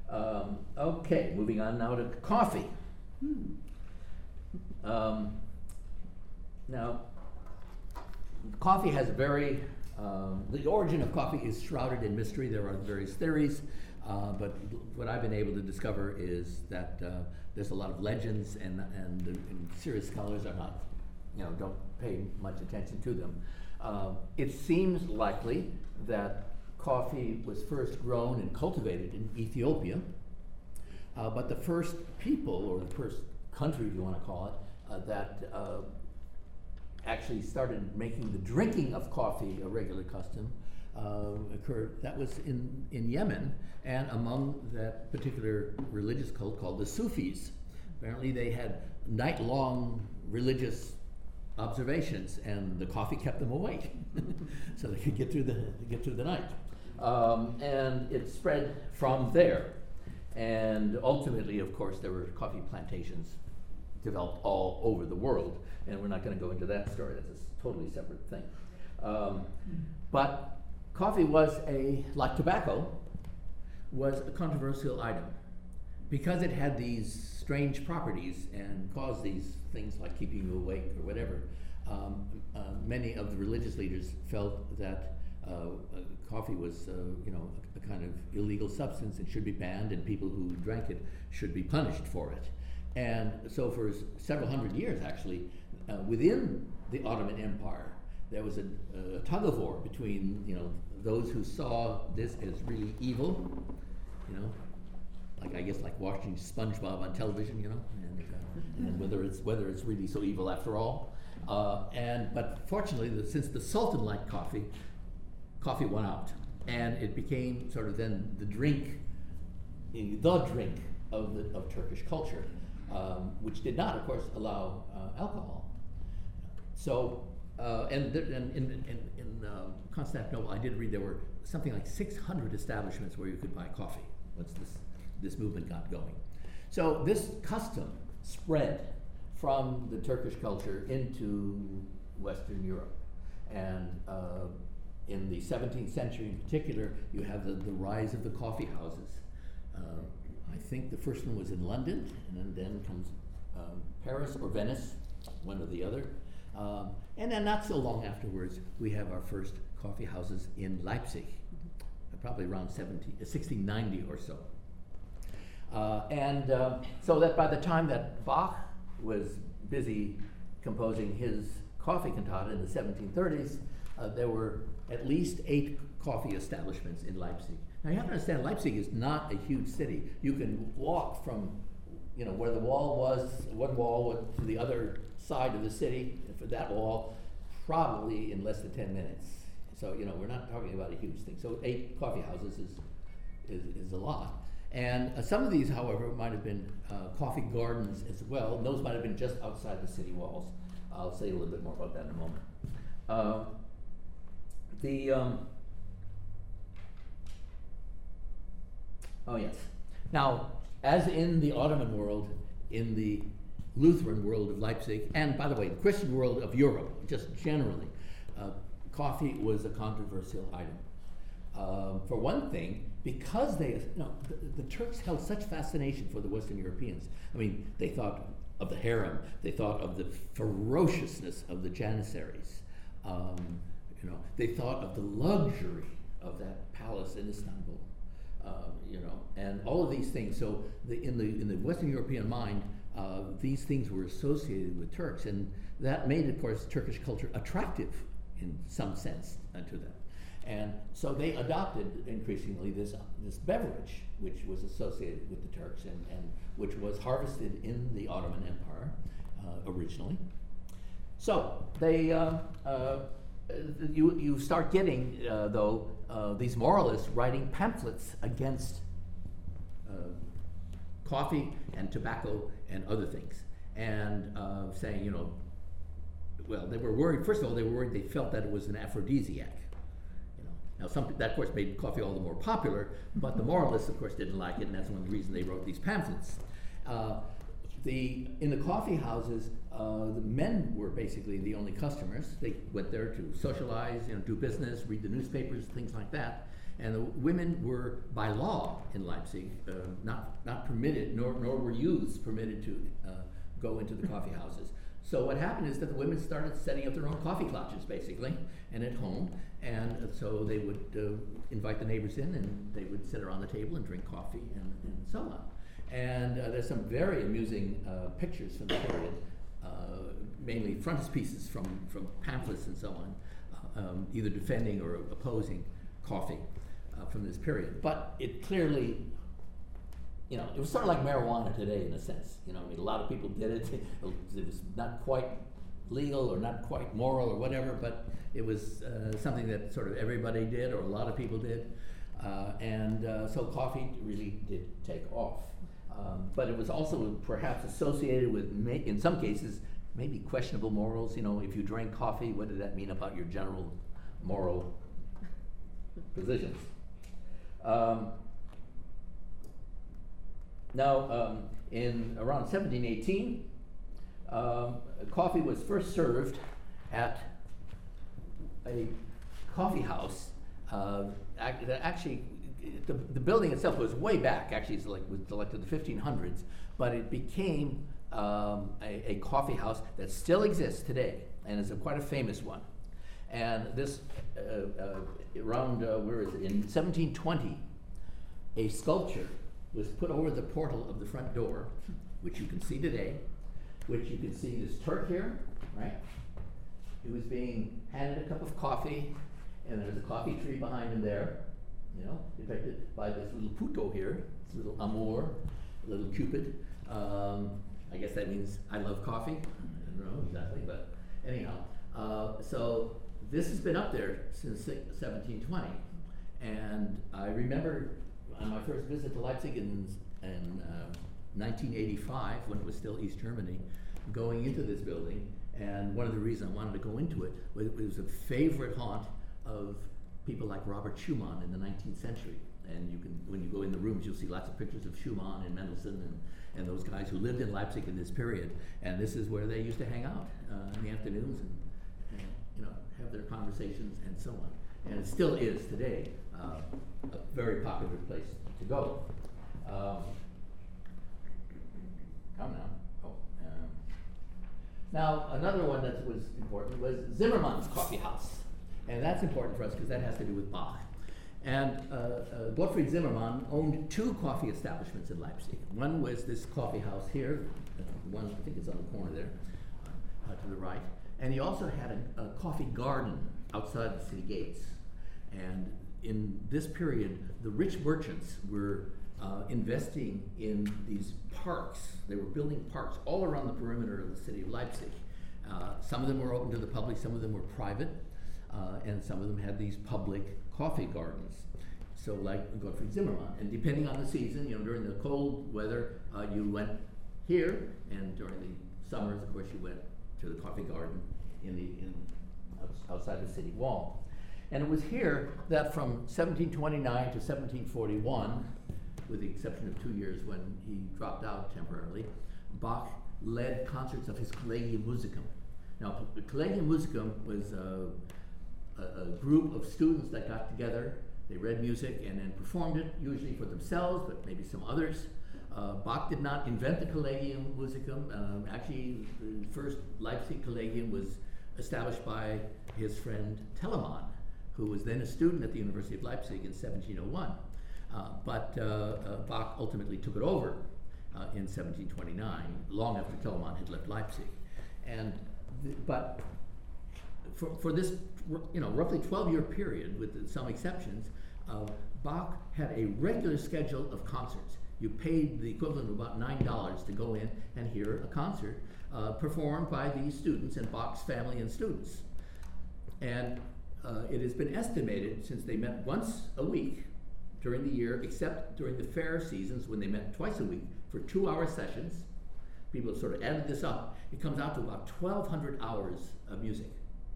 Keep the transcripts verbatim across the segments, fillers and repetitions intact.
Um, okay, moving on now to coffee. Um, now, coffee has a very, um, the origin of coffee is shrouded in mystery. There are various theories, uh, but what I've been able to discover is that uh, there's a lot of legends, and, and, and serious scholars are not, you know, don't pay much attention to them. Uh, it seems likely that coffee was first grown and cultivated in Ethiopia, uh, but the first people, or the first country, if you want to call it, uh, that uh, actually started making the drinking of coffee a regular custom uh, occurred, that was in, in Yemen, and among that particular religious cult called the Sufis. Apparently they had night-long religious observations, and the coffee kept them awake, so they could get through the, get through the night. Um, and it spread from there. And ultimately, of course, there were coffee plantations developed all over the world, and we're not going to go into that story. That's a totally separate thing. Um, but coffee was a, like tobacco, was a controversial item because it had these strange properties and caused these things like keeping you awake or whatever. Um, uh, many of the religious leaders felt that uh, uh, coffee was, uh, you know, a, a kind of illegal substance and should be banned, and people who drank it should be punished for it. And so for s- several hundred years, actually, uh, within the Ottoman Empire, there was a, a tug of war between, you know, those who saw this as really evil, you know, like I guess like watching SpongeBob on television, you know, and, uh, and whether it's whether it's really so evil after all. Uh, and but fortunately, the, since the Sultan liked coffee, coffee won out, and it became sort of then the drink, the drink of the of Turkish culture, um, which did not, of course, allow uh, alcohol. So, uh, and, there, and in, in, in uh, Constantinople, I did read there were something like six hundred establishments where you could buy coffee once this this movement got going. So this custom spread from the Turkish culture into Western Europe. And uh, in the seventeenth century in particular, you have the, the rise of the coffee houses. Uh, I think the first one was in London, and then, then comes um, Paris or Venice, one or the other. Um, and then not so long afterwards, we have our first coffee houses in Leipzig, uh, probably around sixteen ninety or so. Uh, and uh, so that by the time that Bach was busy composing his coffee cantata in the seventeen thirties, uh, there were at least eight coffee establishments in Leipzig. Now you have to understand, Leipzig is not a huge city. You can walk from, you know, where the wall was, one wall to the other side of the city, for that wall, probably in less than ten minutes. So, you know, we're not talking about a huge thing. So eight coffee houses is, is, is a lot. And uh, some of these, however, might have been uh, coffee gardens as well. And those might have been just outside the city walls. I'll say a little bit more about that in a moment. Uh, the um, oh yes. Now, as in the Ottoman world, in the Lutheran world of Leipzig, and by the way, the Christian world of Europe, just generally, uh, coffee was a controversial item. Uh, for one thing, because they, you know, the, the Turks held such fascination for the Western Europeans. I mean, they thought of the harem, they thought of the ferociousness of the Janissaries. Um, you know, they thought of the luxury of that palace in Istanbul. Um, you know, and all of these things. So, the, in the in the Western European mind, uh, these things were associated with Turks, and that made, of course, Turkish culture attractive in some sense uh, to them. And so they adopted increasingly this this beverage, which was associated with the Turks and, and which was harvested in the Ottoman Empire uh, originally. So they uh, uh, you you start getting uh, though uh, these moralists writing pamphlets against uh, coffee and tobacco and other things, and uh, saying, you know, well, they were worried. First of all, they were worried. They felt that it was an aphrodisiac. Now, some, that, of course, made coffee all the more popular, but the moralists, of course, didn't like it, and that's one of the reasons they wrote these pamphlets. Uh, the, in the coffee houses, uh, the men were basically the only customers. They went there to socialize, you know, do business, read the newspapers, things like that. And the women were, by law in Leipzig, uh, not, not permitted, nor, nor were youths permitted to uh, go into the coffee houses. So what happened is that the women started setting up their own coffee clutches, basically, and at home. And uh, so they would uh, invite the neighbors in, and they would sit around the table and drink coffee, and, and so on. And uh, there's some very amusing uh, pictures from the period, uh, mainly frontispieces from, from pamphlets and so on, uh, um, either defending or opposing coffee uh, from this period. But it clearly, you know, it was sort of like marijuana today in a sense. You know, I mean, a lot of people did it. It was not quite legal or not quite moral or whatever, but it was uh, something that sort of everybody did, or a lot of people did. Uh, and uh, so coffee really did take off. Um, but it was also perhaps associated with, may, in some cases, maybe questionable morals. You know, if you drank coffee, what did that mean about your general moral positions? Um, now, um, in around seventeen eighteen, um, coffee was first served at a coffee house. Uh, ac- that actually, the, the building itself was way back. Actually, it's like was like to the fifteen hundreds, but it became um, a, a coffee house that still exists today, and is a, quite a famous one. And this, uh, uh, around uh, where is it? In seventeen twenty, a sculpture was put over the portal of the front door, which you can see today. Which you can see this Turk here, right? He was being handed a cup of coffee, and there's a coffee tree behind him there, you know, depicted by this little puto here, this little amour, little Cupid. Um, I guess that means I love coffee. I don't know exactly, but anyhow. Uh, so this has been up there since seventeen twenty. And I remember on my first visit to Leipzig in, in uh, nineteen eighty-five, when it was still East Germany, going into this building, and one of the reasons I wanted to go into it was it was a favorite haunt of people like Robert Schumann in the nineteenth century. And you can, when you go in the rooms, you'll see lots of pictures of Schumann and Mendelssohn and, and those guys who lived in Leipzig in this period. And this is where they used to hang out uh, in the afternoons and, and you know, have their conversations and so on. And it still is today uh, a very popular place to go. Um, come now. Oh, um, now another one that was important was Zimmermann's Coffee House. And that's important for us because that has to do with Bach. And uh, uh, Gottfried Zimmermann owned two coffee establishments in Leipzig. One was this coffee house here, uh, one I think it's on the corner there, uh, to the right. And he also had a, a coffee garden outside the city gates. And in this period, the rich merchants were uh, investing in these parks. They were building parks all around the perimeter of the city of Leipzig. Uh, some of them were open to the public, some of them were private, uh, and some of them had these public coffee gardens. So like Gottfried Zimmermann. And depending on the season, you know, during the cold weather, uh, you went here, and during the summers, of course, you went to the coffee garden in the in outside the city wall. And it was here that from seventeen twenty-nine to seventeen forty-one, with the exception of two years when he dropped out temporarily, Bach led concerts of his Collegium Musicum. Now, the Collegium Musicum was uh, a, a group of students that got together. They read music and then performed it, usually for themselves, but maybe some others. Uh, Bach did not invent the Collegium Musicum. Um, actually, the first Leipzig Collegium was established by his friend Telemann, who was then a student at the University of Leipzig in seventeen oh one. Uh, but uh, uh, Bach ultimately took it over uh, in seventeen twenty-nine, long after Telemann had left Leipzig. And th- but for, for this, you know, roughly twelve-year period, with some exceptions, uh, Bach had a regular schedule of concerts. You paid the equivalent of about nine dollars to go in and hear a concert uh, performed by these students and Bach's family and students. And uh, it has been estimated, since they met once a week during the year, except during the fair seasons when they met twice a week for two-hour sessions. People have sort of added this up. It comes out to about twelve hundred hours of music.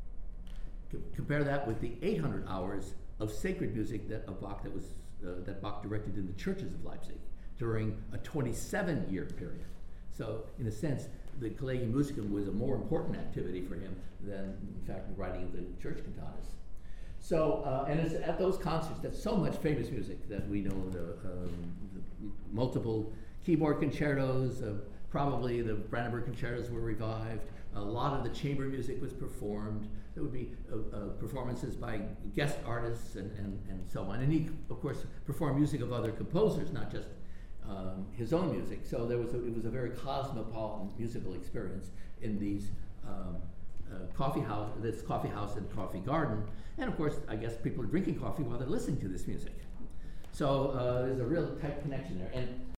C- compare that with the eight hundred hours of sacred music that of Bach that was uh, that Bach directed in the churches of Leipzig during a twenty-seven-year period. So, in a sense, the Collegium Musicum was a more important activity for him than, in fact, the writing of the church cantatas. So, uh, and it's at those concerts that so much famous music that we know, the, um, the multiple keyboard concertos, uh, probably the Brandenburg concertos were revived. A lot of the chamber music was performed. There would be uh, uh, performances by guest artists and, and, and so on. And he, of course, performed music of other composers, not just um, his own music. So there was a, it was a very cosmopolitan musical experience in these um, uh, coffee house, this coffee house and coffee garden. And of course, I guess people are drinking coffee while they're listening to this music. So uh, there's a real tight connection there. And